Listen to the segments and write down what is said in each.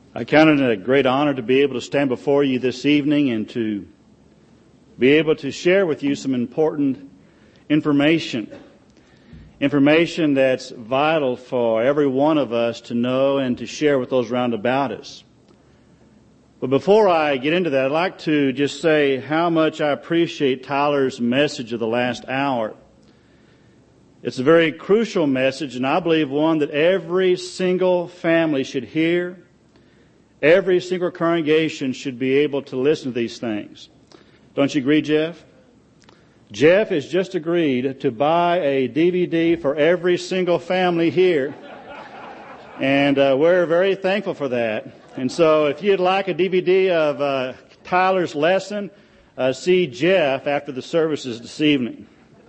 I count it a great honor to be able to stand before you this evening and to be able to share with you some important information that's vital for every one of us to know and to share with those round about us. But before I get into that, I'd like to just say how much I appreciate Tyler's message of the last hour. It's a very crucial message, and I believe one that every single family should hear. Every single congregation should be able to listen to these things. Don't you agree, Jeff? Jeff has just agreed to buy a DVD for every single family here. And we're very thankful for that. And so if you'd like a DVD of Tyler's lesson, see Jeff after the services this evening.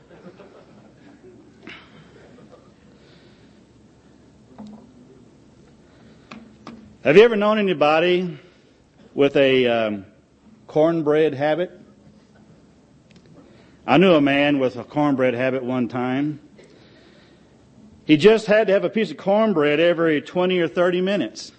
Have you ever known anybody with a cornbread habit? I knew a man with a cornbread habit one time. He just had to have a piece of cornbread every 20 or 30 minutes.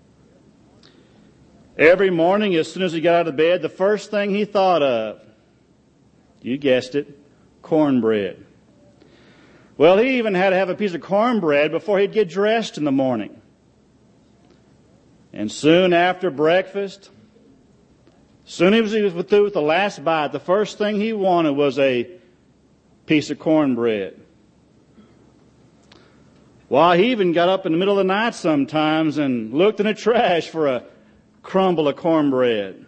Every morning, as soon as he got out of bed, the first thing he thought of, you guessed it, cornbread. Well, he even had to have a piece of cornbread before he'd get dressed in the morning. And soon after breakfast, soon as he was through with the last bite, the first thing he wanted was a piece of cornbread. Well, he even got up in the middle of the night sometimes and looked in the trash for a crumble of cornbread.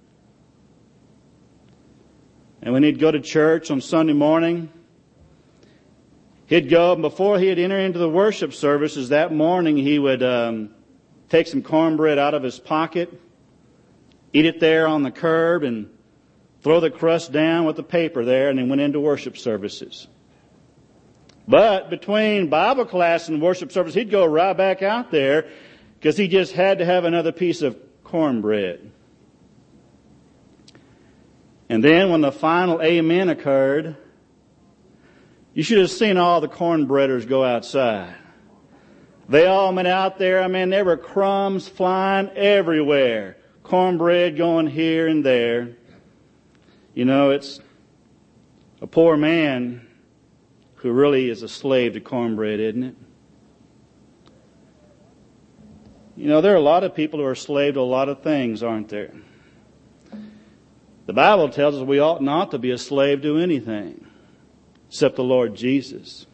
And when he'd go to church on Sunday morning, he'd go, and before he'd enter into the worship services that morning, he would take some cornbread out of his pocket, eat it there on the curb, and throw the crust down with the paper there, and then went into worship services. But between Bible class and worship service, he'd go right back out there because he just had to have another piece of cornbread. And then when the final amen occurred, you should have seen all the cornbreaders go outside. They all went out there. I mean, there were crumbs flying everywhere. Cornbread going here and there. You know, it's a poor man who really is a slave to cornbread, isn't it? You know, there are a lot of people who are slave to a lot of things, aren't there? The Bible tells us we ought not to be a slave to anything except the Lord Jesus.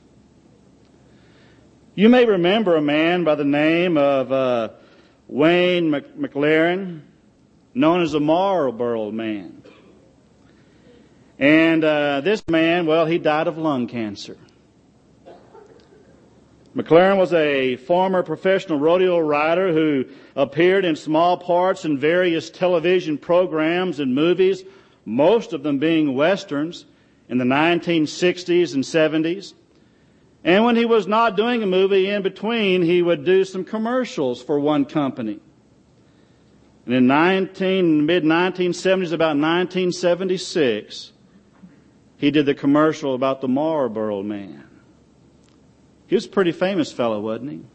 You may remember a man by the name of Wayne McLaren, known as the Marlboro Man. And this man, well, he died of lung cancer. McLaren was a former professional rodeo rider who appeared in small parts in various television programs and movies, most of them being westerns, in the 1960s and 70s. And when he was not doing a movie in between, he would do some commercials for one company. And in mid-1970s, about 1976, he did the commercial about the Marlboro Man. He was a pretty famous fellow, wasn't he?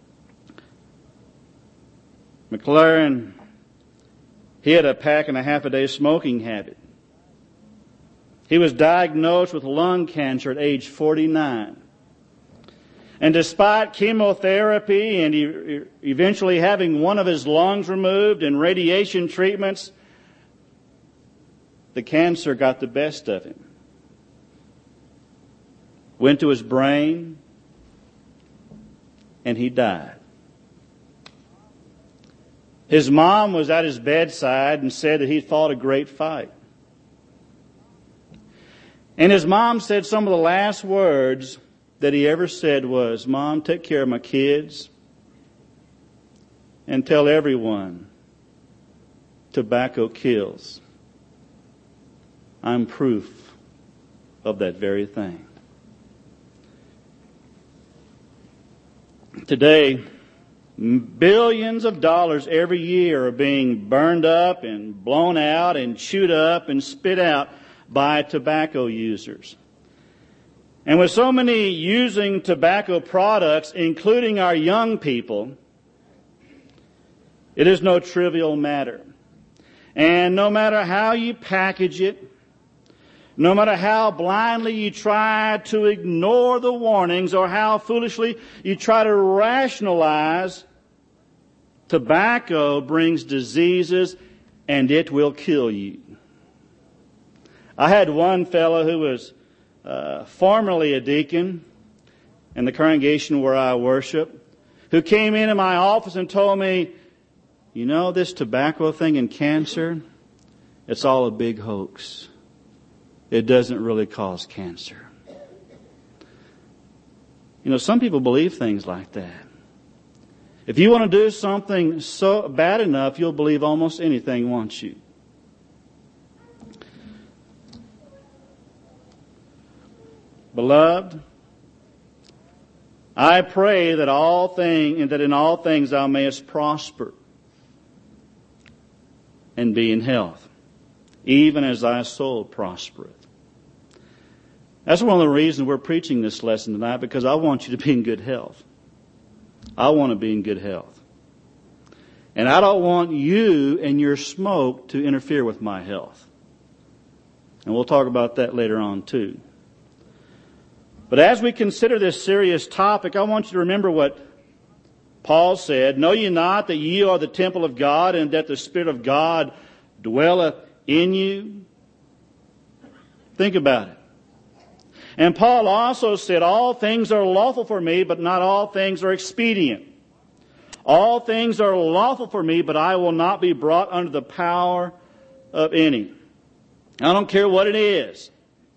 McLaren, he had a pack and a half a day smoking habit. He was diagnosed with lung cancer at age 49. And despite chemotherapy and eventually having one of his lungs removed and radiation treatments, the cancer got the best of him. Went to his brain, and he died. His mom was at his bedside and said that he'd fought a great fight. And his mom said some of the last words that he ever said was, "Mom, take care of my kids and tell everyone tobacco kills. I'm proof of that very thing." Today, billions of dollars every year are being burned up and blown out and chewed up and spit out by tobacco users. And with so many using tobacco products, including our young people, It is no trivial matter. And no matter how you package it, no matter how blindly you try to ignore the warnings or how foolishly you try to rationalize, tobacco brings diseases and it will kill you. I had one fellow who was formerly a deacon in the congregation where I worship, who came into my office and told me, you know, this tobacco thing and cancer, it's all a big hoax. It doesn't really cause cancer. You know, some people believe things like that. If you want to do something so bad enough, you'll believe almost anything once you. Beloved, I pray that in all things thou mayest prosper and be in health, even as thy soul prospereth. That's one of the reasons we're preaching this lesson tonight, because I want you to be in good health. I want to be in good health. And I don't want you and your smoke to interfere with my health. And we'll talk about that later on too. But as we consider this serious topic, I want you to remember what Paul said, know ye not that ye are the temple of God, and that the Spirit of God dwelleth in you? Think about it. And Paul also said, all things are lawful for me, but not all things are expedient. All things are lawful for me, but I will not be brought under the power of any. I don't care what it is.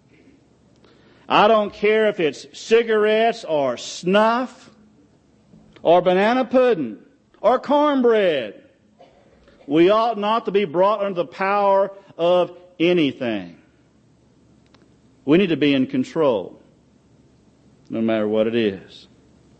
I don't care if it's cigarettes or snuff or banana pudding or cornbread. We ought not to be brought under the power of anything. We need to be in control, no matter what it is.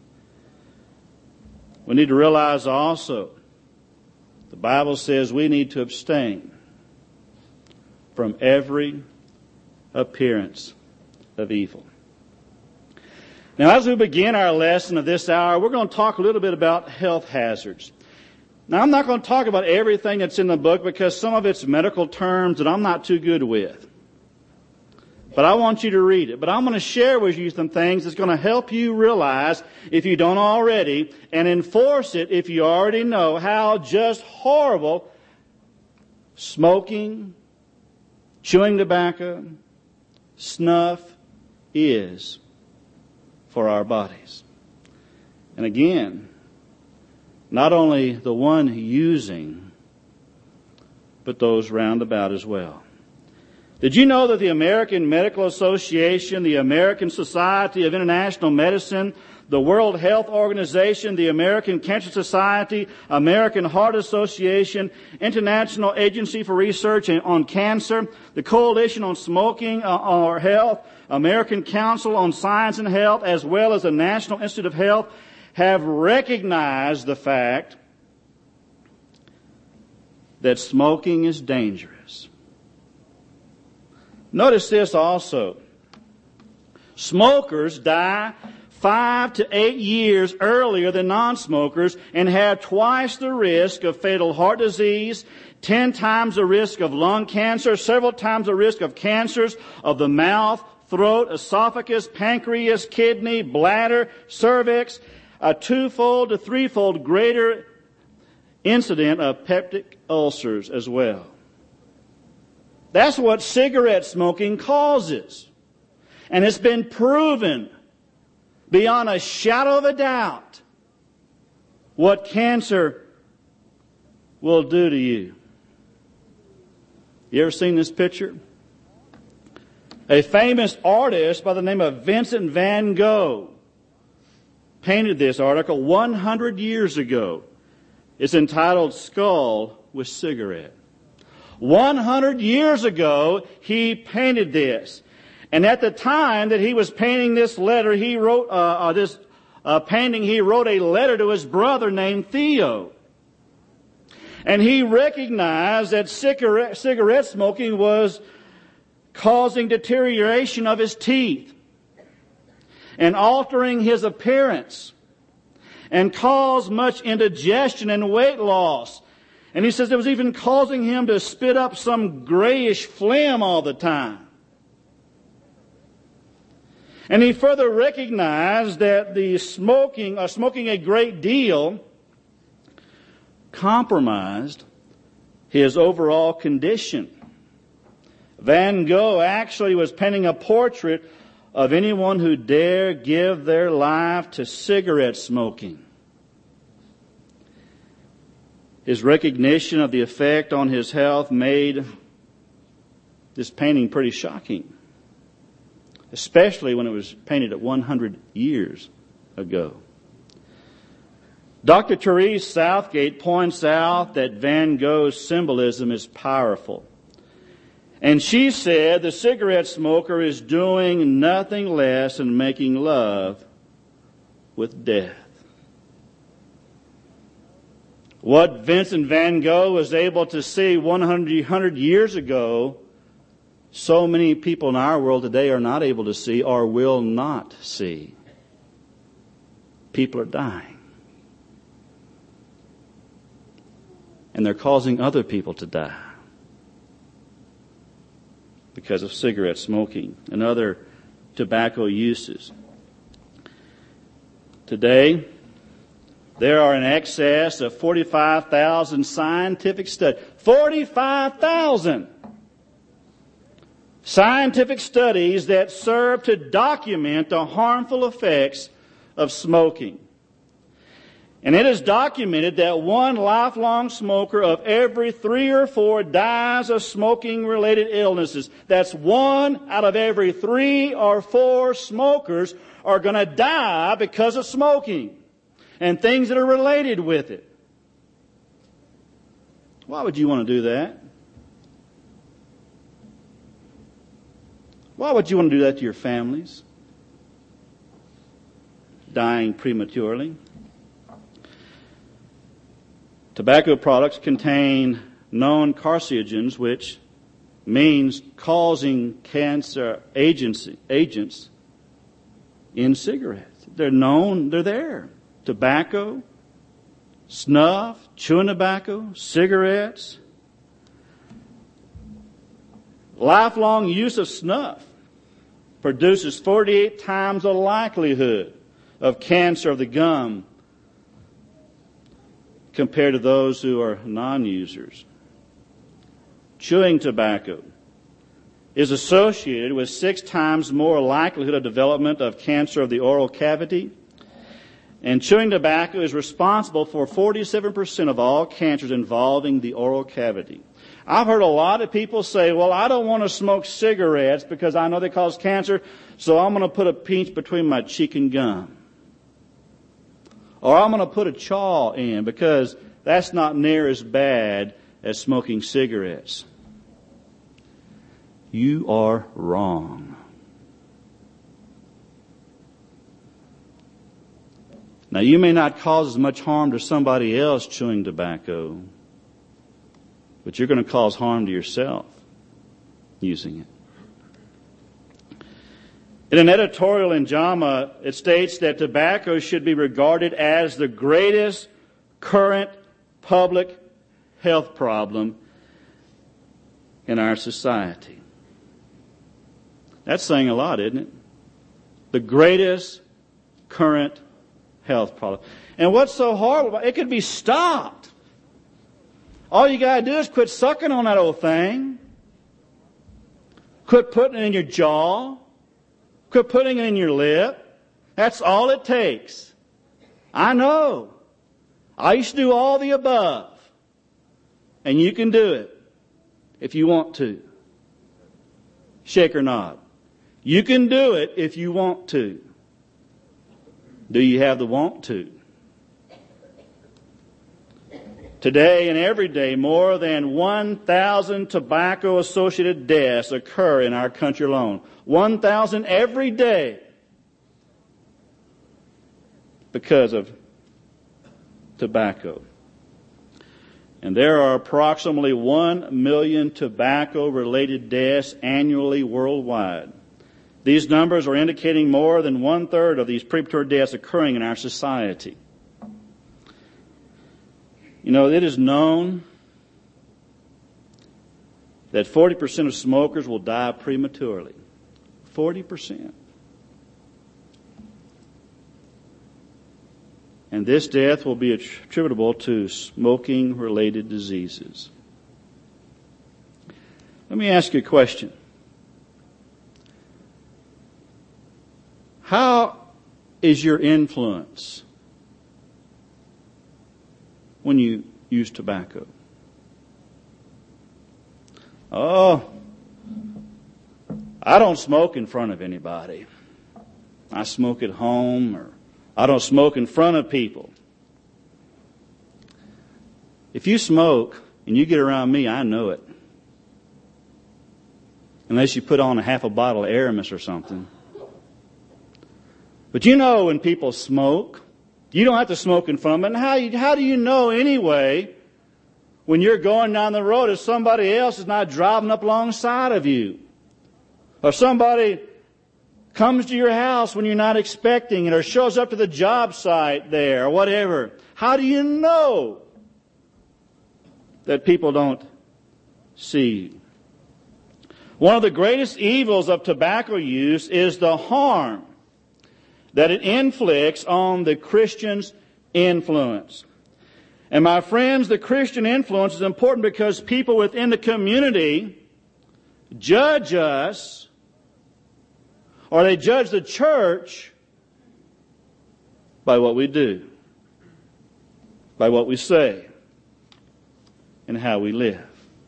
We need to realize also, the Bible says we need to abstain from every appearance of evil. Now, as we begin our lesson of this hour, we're going to talk a little bit about health hazards. Now, I'm not going to talk about everything that's in the book, because some of it's medical terms that I'm not too good with. But I want you to read it. But I'm going to share with you some things that's going to help you realize, if you don't already, and enforce it if you already know, how just horrible smoking, chewing tobacco, snuff is for our bodies. And again, not only the one using, but those round about as well. Did you know that the American Medical Association, the American Society of International Medicine, the World Health Organization, the American Cancer Society, American Heart Association, International Agency for Research on Cancer, the Coalition on Smoking or Health, American Council on Science and Health, as well as the National Institute of Health, have recognized the fact that smoking is dangerous. Notice this also. Smokers die 5 to 8 years earlier than non-smokers and have twice the risk of fatal heart disease, 10 times the risk of lung cancer, several times the risk of cancers of the mouth, throat, esophagus, pancreas, kidney, bladder, cervix, a 2-fold to 3-fold greater incident of peptic ulcers as well. That's what cigarette smoking causes. And it's been proven beyond a shadow of a doubt what cancer will do to you. You ever seen this picture? A famous artist by the name of Vincent van Gogh painted this article 100 years ago. It's entitled Skull with Cigarette. 100 years ago, he painted this. And at the time that he was painting this letter, he wrote he wrote a letter to his brother named Theo. And he recognized that cigarette smoking was causing deterioration of his teeth and altering his appearance, and caused much indigestion and weight loss, And he says it was even causing him to spit up some grayish phlegm all the time. And he further recognized that the smoking a great deal compromised his overall condition. Van Gogh actually was painting a portrait of anyone who dare give their life to cigarette smoking. His recognition of the effect on his health made this painting pretty shocking, especially when it was painted at 100 years ago. Dr. Therese Southgate points out that Van Gogh's symbolism is powerful. And she said the cigarette smoker is doing nothing less than making love with death. What Vincent van Gogh was able to see 100 years ago, so many people in our world today are not able to see or will not see. People are dying. And they're causing other people to die because of cigarette smoking and other tobacco uses. Today, there are in excess of 45,000 scientific studies. 45,000 scientific studies that serve to document the harmful effects of smoking. And it is documented that one lifelong smoker of every 3 or 4 dies of smoking-related illnesses. That's 1 out of every 3 or 4 smokers are going to die because of smoking and things that are related with it. Why would you want to do that? Why would you want to do that to your families? Dying prematurely. Tobacco products contain known carcinogens, which means causing cancer agents in cigarettes. They're known, they're there. Tobacco, snuff, chewing tobacco, cigarettes. Lifelong use of snuff produces 48 times the likelihood of cancer of the gum compared to those who are non-users. Chewing tobacco is associated with 6 times more likelihood of development of cancer of the oral cavity. And chewing tobacco is responsible for 47% of all cancers involving the oral cavity. I've heard a lot of people say, well, I don't want to smoke cigarettes because I know they cause cancer, so I'm going to put a pinch between my cheek and gum. Or I'm going to put a chaw in because that's not near as bad as smoking cigarettes. You are wrong. Now, you may not cause as much harm to somebody else chewing tobacco, but you're going to cause harm to yourself using it. In an editorial in JAMA, it states that tobacco should be regarded as the greatest current public health problem in our society. That's saying a lot, isn't it? The greatest current health problem. And what's so horrible about it? It could be stopped. All you got to do is quit sucking on that old thing. Quit putting it in your jaw. Quit putting it in your lip. That's all it takes. I know. I used to do all the above. And you can do it if you want to. Shake or nod. You can do it if you want to. Do you have the want to? Today and every day, more than 1,000 tobacco-associated deaths occur in our country alone. 1,000 every day because of tobacco. And there are approximately 1 million tobacco-related deaths annually worldwide. These numbers are indicating more than 1/3 of these premature deaths occurring in our society. You know, it is known that 40% of smokers will die prematurely. 40%. And this death will be attributable to smoking-related diseases. Let me ask you a question. How is your influence when you use tobacco? Oh, I don't smoke in front of anybody. I smoke at home, or I don't smoke in front of people. If you smoke and you get around me, I know it. Unless you put on a half a bottle of Aramis or something. But you know when people smoke, you don't have to smoke in front of them. And how do you know anyway when you're going down the road if somebody else is not driving up alongside of you? Or somebody comes to your house when you're not expecting it, or shows up to the job site there, or whatever. How do you know that people don't see you? One of the greatest evils of tobacco use is the harm that it inflicts on the Christian's influence. And my friends, the Christian influence is important because people within the community judge us, or they judge the church by what we do, by what we say, and how we live.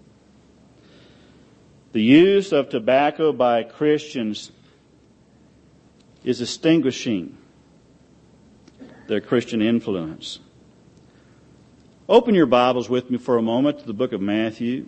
The use of tobacco by Christians is extinguishing their Christian influence. Open your Bibles with me for a moment to the book of Matthew.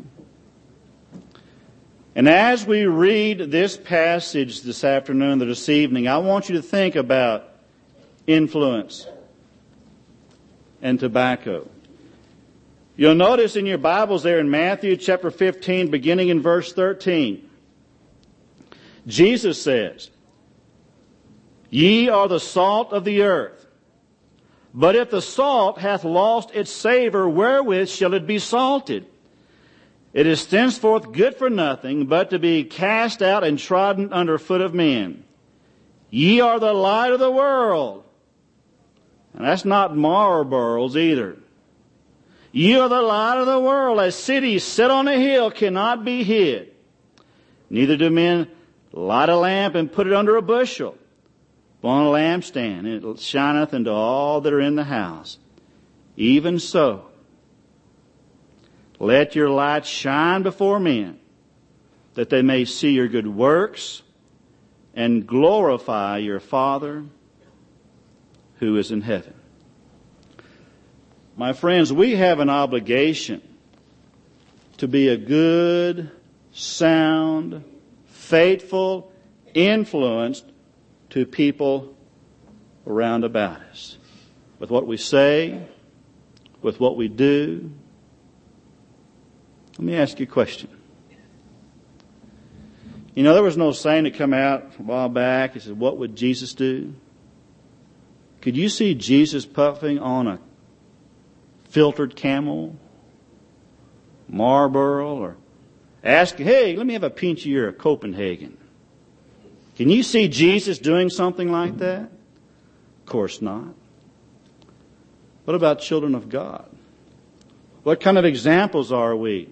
And as we read this passage this afternoon or this evening, I want you to think about influence and tobacco. You'll notice in your Bibles there in Matthew chapter 15, beginning in verse 13, Jesus says, "Ye are the salt of the earth. But if the salt hath lost its savor, wherewith shall it be salted? It is thenceforth good for nothing, but to be cast out and trodden under foot of men. Ye are the light of the world." And that's not Marlboros either. "Ye are the light of the world. A city set on a hill cannot be hid. Neither do men light a lamp and put it under a bushel, but on a lampstand, and it shineth unto all that are in the house. Even so, let your light shine before men, that they may see your good works and glorify your Father who is in heaven." My friends, we have an obligation to be a good, sound, faithful influence to people around about us. With what we say, with what we do. Let me ask you a question. You know, there was no saying to come out a while back. It said, what would Jesus do? Could you see Jesus puffing on a filtered Camel, Marlboro, or ask, hey, let me have a pinch of your Copenhagen? Can you see Jesus doing something like that? Of course not. What about children of God? What kind of examples are we?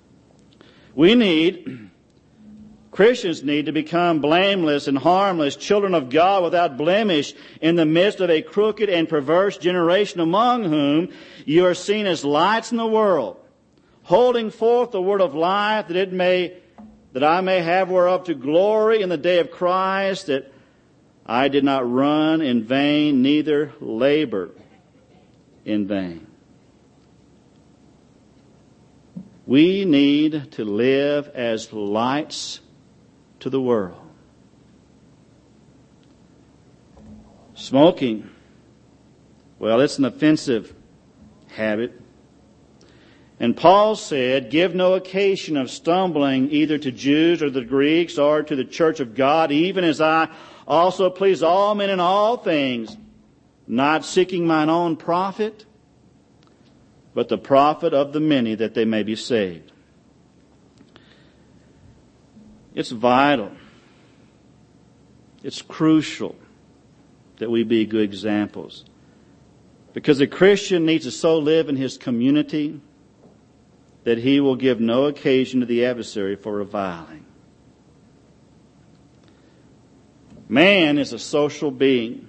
Christians need to become blameless and harmless, children of God without blemish in the midst of a crooked and perverse generation, among whom you are seen as lights in the world, holding forth the word of life, that I may have whereof to glory in the day of Christ, that I did not run in vain, neither labor in vain. We need to live as lights to the world. Smoking, well, it's an offensive habit. And Paul said, "Give no occasion of stumbling either to Jews or the Greeks or to the church of God, even as I also please all men in all things, not seeking mine own profit, but the profit of the many, that they may be saved." It's vital. It's crucial that we be good examples. Because a Christian needs to so live in his community that he will give no occasion to the adversary for reviling. Man is a social being.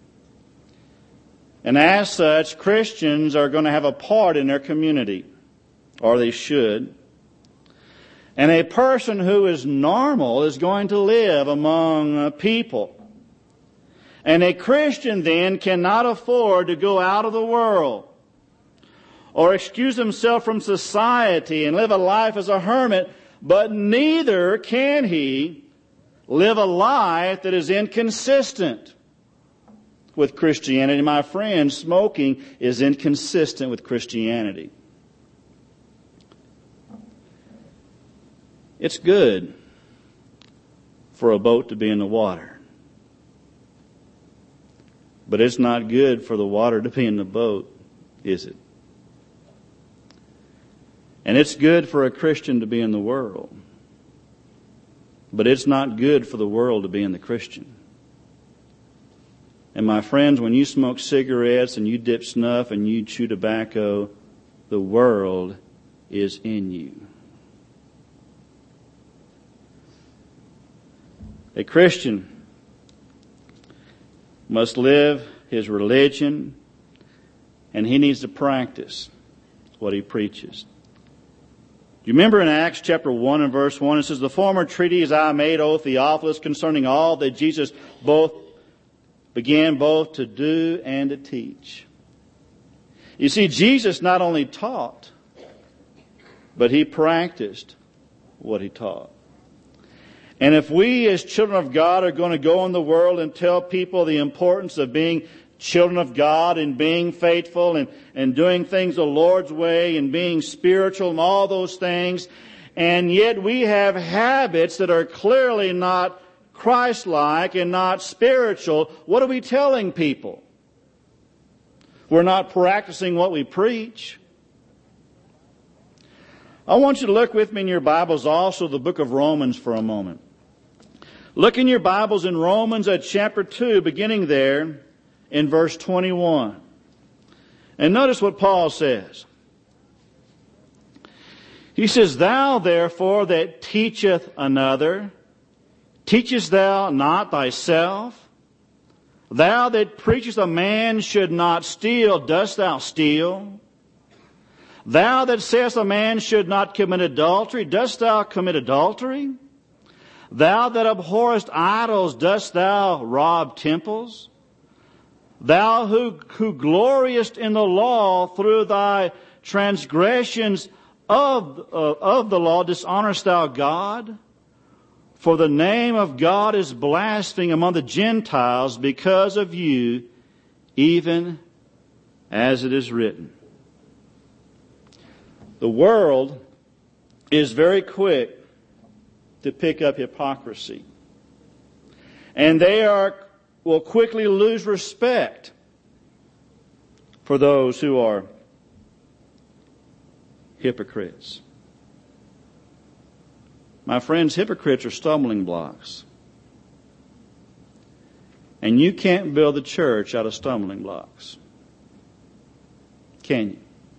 And as such, Christians are going to have a part in their community, or they should. And a person who is normal is going to live among people. And a Christian then cannot afford to go out of the world or excuse himself from society and live a life as a hermit, but neither can he live a life that is inconsistent with Christianity. My friend, smoking is inconsistent with Christianity. It's good for a boat to be in the water. But it's not good for the water to be in the boat, is it? And it's good for a Christian to be in the world. But it's not good for the world to be in the Christian. And my friends, when you smoke cigarettes and you dip snuff and you chew tobacco, the world is in you. A Christian must live his religion, and he needs to practice what he preaches. Do you remember in Acts chapter 1 and verse 1, it says, "The former treatise I made, O Theophilus, concerning all that Jesus began both to do and to teach." You see, Jesus not only taught, but he practiced what he taught. And if we as children of God are going to go in the world and tell people the importance of being children of God and being faithful and doing things the Lord's way and being spiritual and all those things, and yet we have habits that are clearly not Christ-like and not spiritual, what are we telling people? We're not practicing what we preach. I want you to look with me in your Bibles also the book of Romans for a moment. Look in your Bibles in Romans at chapter 2, beginning there in verse 21. And notice what Paul says. He says, "Thou therefore that teacheth another, teachest thou not thyself? Thou that preachest a man should not steal, dost thou steal? Thou that sayest a man should not commit adultery, dost thou commit adultery? Thou that abhorrest idols, dost thou rob temples? Thou who gloriest in the law through thy transgressions of the law, dishonorest thou God? For the name of God is blasphemed among the Gentiles because of you, even as it is written." The world is very quick to pick up hypocrisy. And they will quickly lose respect for those who are hypocrites. My friends, hypocrites are stumbling blocks. And you can't build the church out of stumbling blocks. Can you?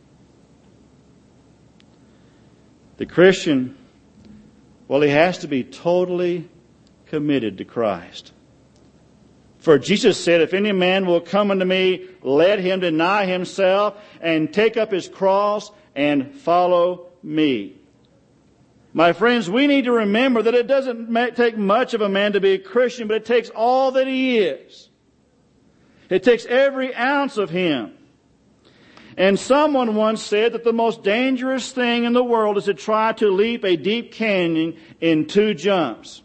The Christian, well, he has to be totally committed to Christ. For Jesus said, "If any man will come unto me, let him deny himself and take up his cross and follow me." My friends, we need to remember that it doesn't take much of a man to be a Christian, but it takes all that he is. It takes every ounce of him. And someone once said that the most dangerous thing in the world is to try to leap a deep canyon in 2 jumps.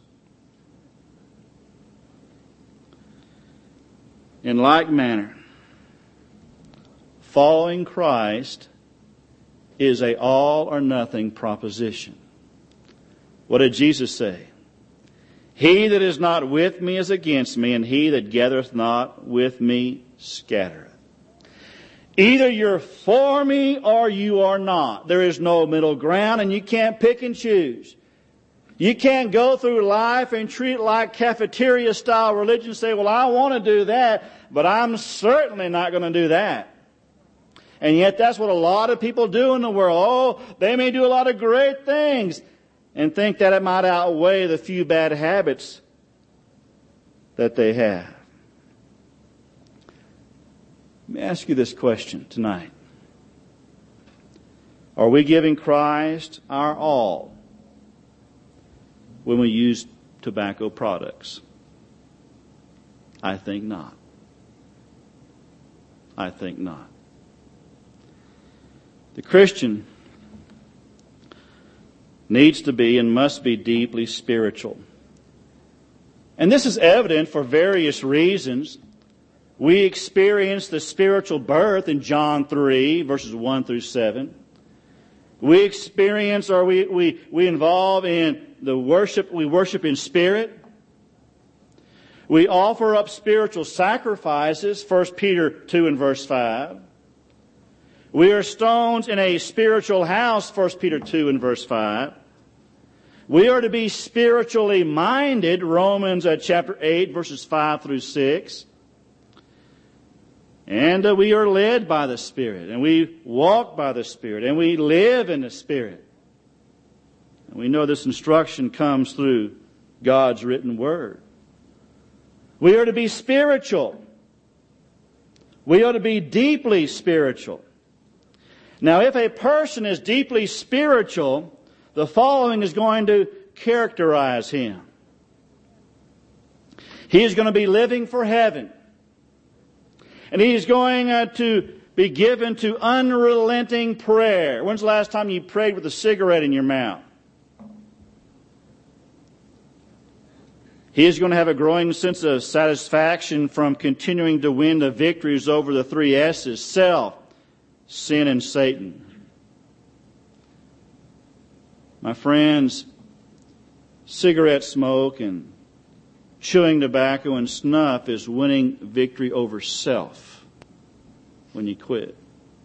In like manner, following Christ is a all or nothing proposition. What did Jesus say? "He that is not with me is against me, and he that gathereth not with me scattereth." Either you're for me or you are not. There is no middle ground, and you can't pick and choose. You can't go through life and treat it like cafeteria-style religion and say, well, I want to do that, but I'm certainly not going to do that. And yet that's what a lot of people do in the world. Oh, they may do a lot of great things and think that it might outweigh the few bad habits that they have. Let me ask you this question tonight. Are we giving Christ our all when we use tobacco products? I think not. I think not. The Christian needs to be and must be deeply spiritual. And this is evident for various reasons. We experience the spiritual birth in John 3, verses 1 through 7. We experience or we involve in the worship, we worship in spirit. We offer up spiritual sacrifices, 1 Peter 2 and verse 5. We are stones in a spiritual house, 1 Peter 2 and verse 5. We are to be spiritually minded, Romans chapter 8, verses 5 through 6. And we are led by the Spirit, and we walk by the Spirit, and we live in the Spirit. And we know this instruction comes through God's written Word. We are to be spiritual. We are to be deeply spiritual. Now, if a person is deeply spiritual, the following is going to characterize him. He is going to be living for heaven. And he's going to be given to unrelenting prayer. When's the last time you prayed with a cigarette in your mouth? He is going to have a growing sense of satisfaction from continuing to win the victories over the three S's: self, sin, and Satan. My friends, cigarette smoke and chewing tobacco and snuff is winning victory over self when you quit.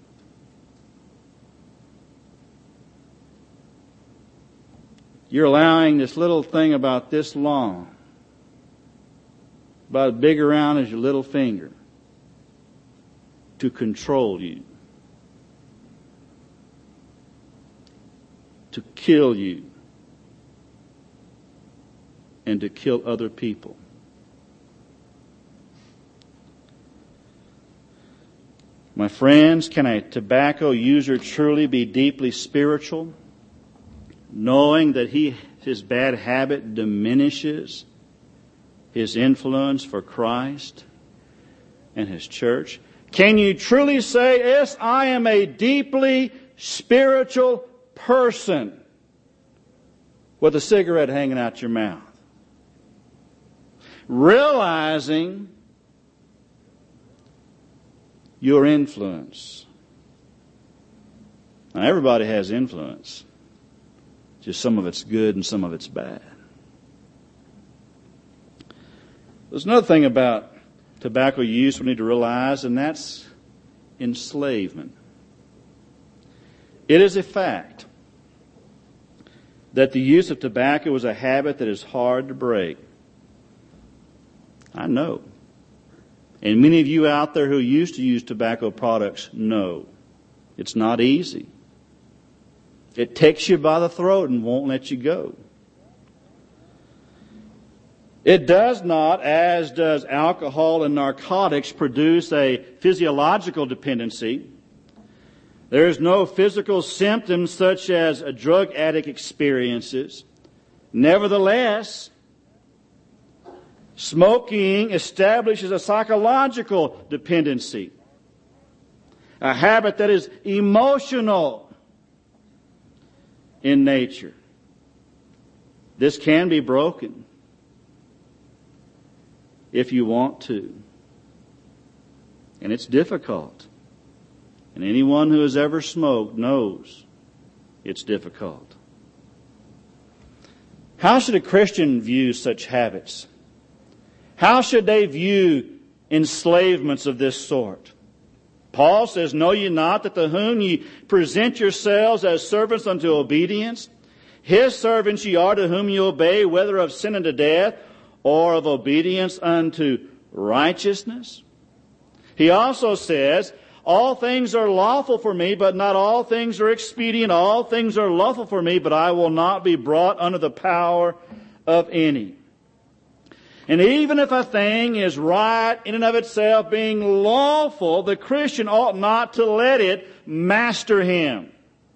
You're allowing this little thing about this long, about as big around as your little finger, to control you, to kill you, and to kill other people. My friends, can a tobacco user truly be deeply spiritual, knowing that his bad habit diminishes his influence for Christ and His church? Can you truly say, yes, I am a deeply spiritual person, with a cigarette hanging out your mouth, realizing your influence? Now, everybody has influence. Just some of it's good and some of it's bad. There's another thing about tobacco use we need to realize, and that's enslavement. It is a fact that the use of tobacco is a habit that is hard to break. I know. And many of you out there who used to use tobacco products know. It's not easy. It takes you by the throat and won't let you go. It does not, as does alcohol and narcotics, produce a physiological dependency. There is no physical symptoms such as a drug addict experiences. Nevertheless, smoking establishes a psychological dependency, a habit that is emotional in nature. This can be broken if you want to. And it's difficult. And anyone who has ever smoked knows it's difficult. How should a Christian view such habits? How should they view enslavements of this sort? Paul says, know ye not that to whom ye present yourselves as servants unto obedience, His servants ye are, to whom ye obey, whether of sin unto death, or of obedience unto righteousness. He also says, all things are lawful for me, but not all things are expedient. All things are lawful for me, but I will not be brought under the power of any. And even if a thing is right in and of itself, being lawful, the Christian ought not to let it master him.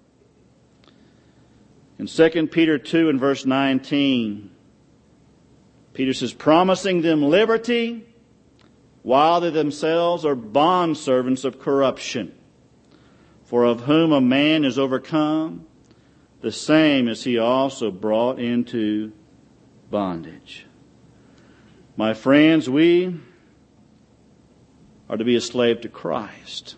In 2 Peter 2 and verse 19, Peter says, promising them liberty, while they themselves are bondservants of corruption. For of whom a man is overcome, the same is he also brought into bondage. My friends, we are to be a slave to Christ,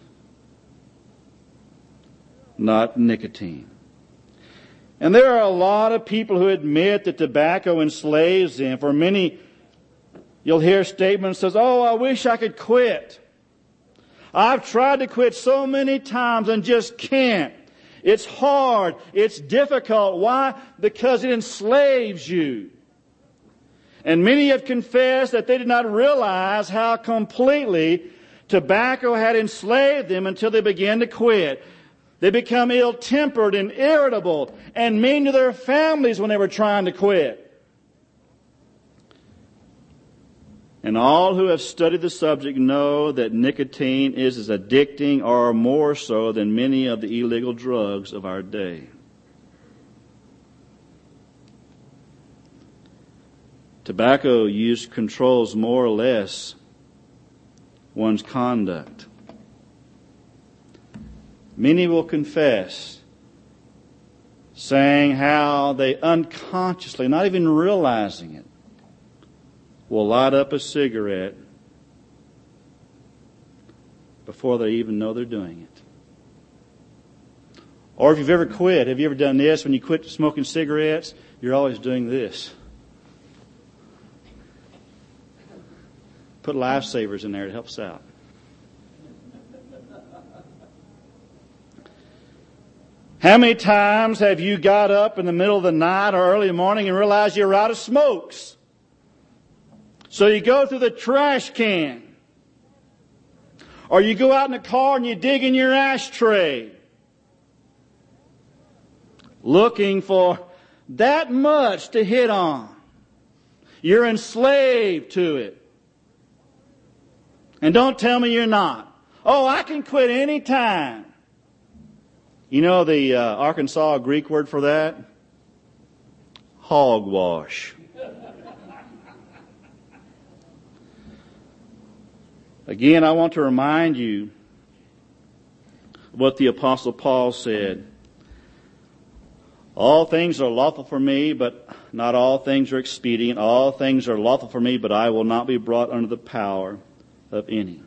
not nicotine. And there are a lot of people who admit that tobacco enslaves them. For many, you'll hear statements that says, oh, I wish I could quit. I've tried to quit so many times and just can't. It's hard. It's difficult. Why? Because it enslaves you. And many have confessed that they did not realize how completely tobacco had enslaved them until they began to quit. They become ill-tempered and irritable and mean to their families when they were trying to quit. And all who have studied the subject know that nicotine is as addicting or more so than many of the illegal drugs of our day. Tobacco use controls more or less one's conduct. Many will confess, saying how they unconsciously, not even realizing it, will light up a cigarette before they even know they're doing it. Or if you've ever quit, have you ever done this? When you quit smoking cigarettes, you're always doing this. Put lifesavers in there to help us out. How many times have you got up in the middle of the night or early morning and realized you're out of smokes? So you go through the trash can. Or you go out in the car and you dig in your ashtray, looking for that much to hit on. You're enslaved to it. And don't tell me you're not. Oh, I can quit any time. You know the Arkansas Greek word for that? Hogwash. Again, I want to remind you what the Apostle Paul said. All things are lawful for me, but not all things are expedient. All things are lawful for me, but I will not be brought under the power of any.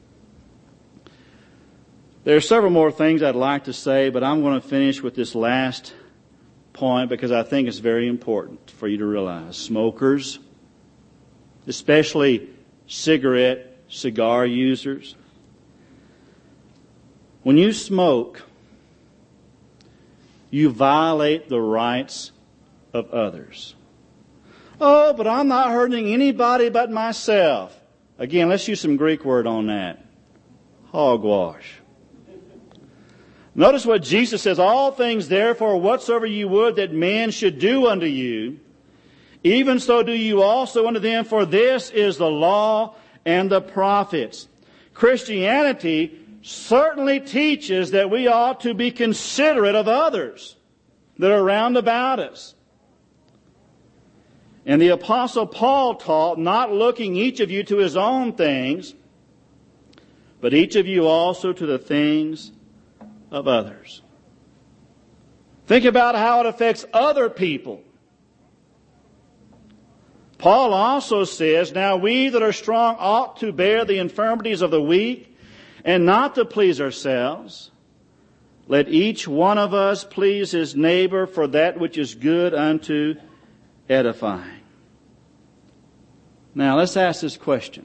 There are several more things I'd like to say, but I'm going to finish with this last point because I think it's very important for you to realize. Smokers, especially cigar users, when you smoke, you violate the rights of others. Oh, but I'm not hurting anybody but myself. Again, let's use some Greek word on that. Hogwash. Notice what Jesus says, all things therefore whatsoever you would that men should do unto you, even so do you also unto them, for this is the law and the prophets. Christianity certainly teaches that we ought to be considerate of others that are round about us. And the Apostle Paul taught, not looking each of you to his own things, but each of you also to the things of others. Think about how it affects other people. Paul also says, now we that are strong ought to bear the infirmities of the weak, and not to please ourselves. Let each one of us please his neighbor for that which is good unto edifying. Now let's ask this question.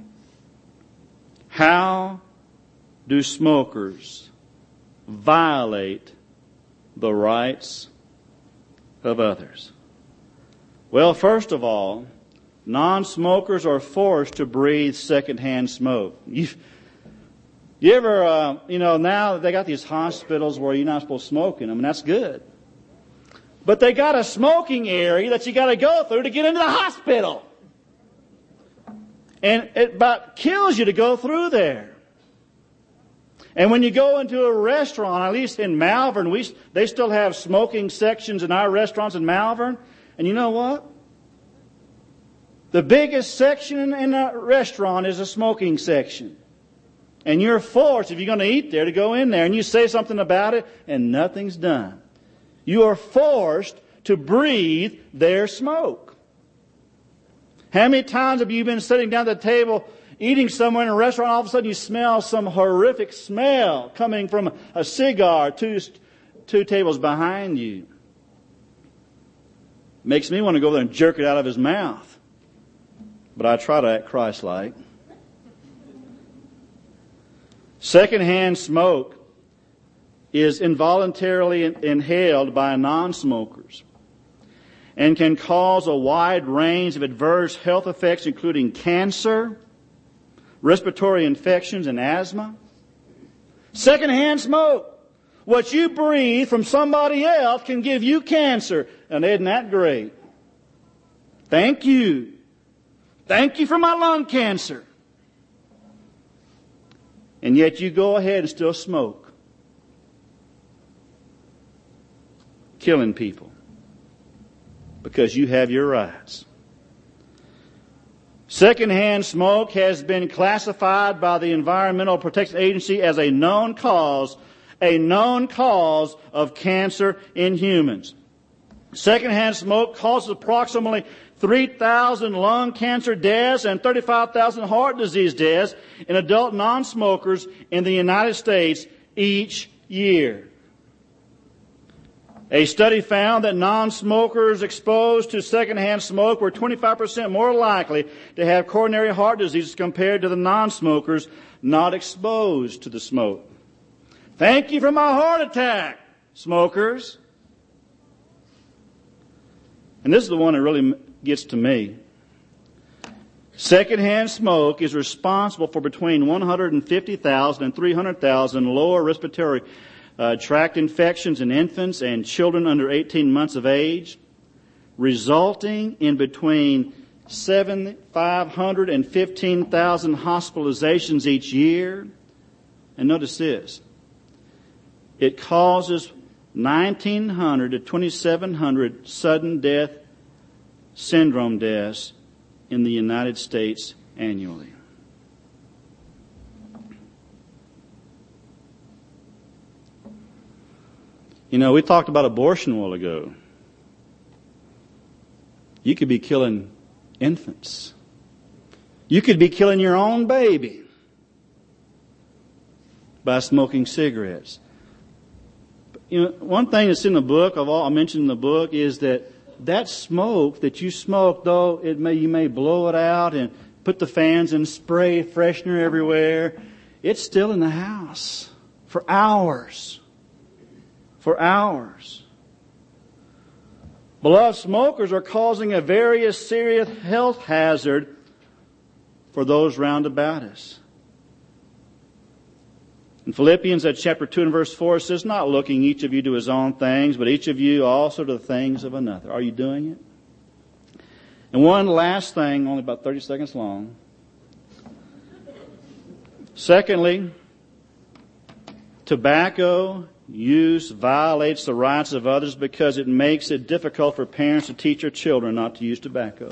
How do smokers violate the rights of others? Well, first of all, non-smokers are forced to breathe secondhand smoke. You ever, now they got these hospitals where you're not supposed to smoke in them, and that's good. But they got a smoking area that you got to go through to get into the hospital. And it about kills you to go through there. And when you go into a restaurant, at least in Malvern, they still have smoking sections in our restaurants in Malvern. And you know what? The biggest section in a restaurant is a smoking section. And you're forced, if you're going to eat there, to go in there and you say something about it and nothing's done. You are forced to breathe their smoke. How many times have you been sitting down at the table eating somewhere in a restaurant, all of a sudden you smell some horrific smell coming from a cigar two tables behind you? Makes me want to go there and jerk it out of his mouth. But I try to act Christ-like. Secondhand smoke is involuntarily inhaled by non-smokers and can cause a wide range of adverse health effects, including cancer, respiratory infections, and asthma. Secondhand smoke. What you breathe from somebody else can give you cancer. And isn't that great? Thank you. Thank you for my lung cancer. And yet you go ahead and still smoke. Killing people. Because you have your rights. Secondhand smoke has been classified by the Environmental Protection Agency as a known cause of cancer in humans. Secondhand smoke causes approximately 3,000 lung cancer deaths and 35,000 heart disease deaths in adult non-smokers in the United States each year. A study found that non-smokers exposed to secondhand smoke were 25% more likely to have coronary heart disease compared to the non-smokers not exposed to the smoke. Thank you for my heart attack, smokers. And this is the one that really gets to me. Secondhand smoke is responsible for between 150,000 and 300,000 lower respiratory tract infections in infants and children under 18 months of age, resulting in between 7,500 and 15,000 hospitalizations each year. And notice this. It causes 1,900 to 2,700 sudden death syndrome deaths in the United States annually. You know, we talked about abortion a while ago. You could be killing infants. You could be killing your own baby by smoking cigarettes. You know, one thing that's in the book, I mentioned in the book, is that smoke that you smoke, though you may blow it out and put the fans and spray freshener everywhere, it's still in the house for hours. For hours. Beloved, smokers are causing a very serious health hazard for those round about us. In Philippians chapter 2 and verse 4 it says, "Not looking each of you to his own things, but each of you also to the things of another." Are you doing it? And one last thing, only about 30 seconds long. Secondly, tobacco use violates the rights of others because it makes it difficult for parents to teach their children not to use tobacco.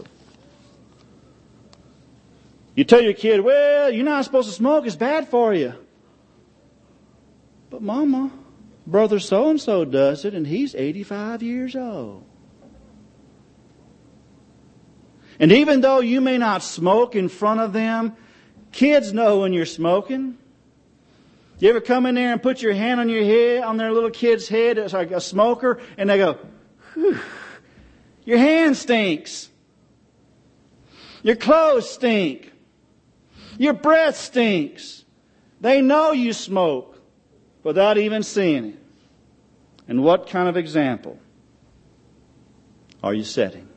You tell your kid, "Well, you're not supposed to smoke, it's bad for you." "But Mama, brother so-and-so does it and he's 85 years old." And even though you may not smoke in front of them, kids know when you're smoking. You ever come in there and put your hand on your head, on their little kid's head, it's like a smoker, and they go, "Whew, your hand stinks. Your clothes stink. Your breath stinks." They know you smoke without even seeing it. And what kind of example are you setting?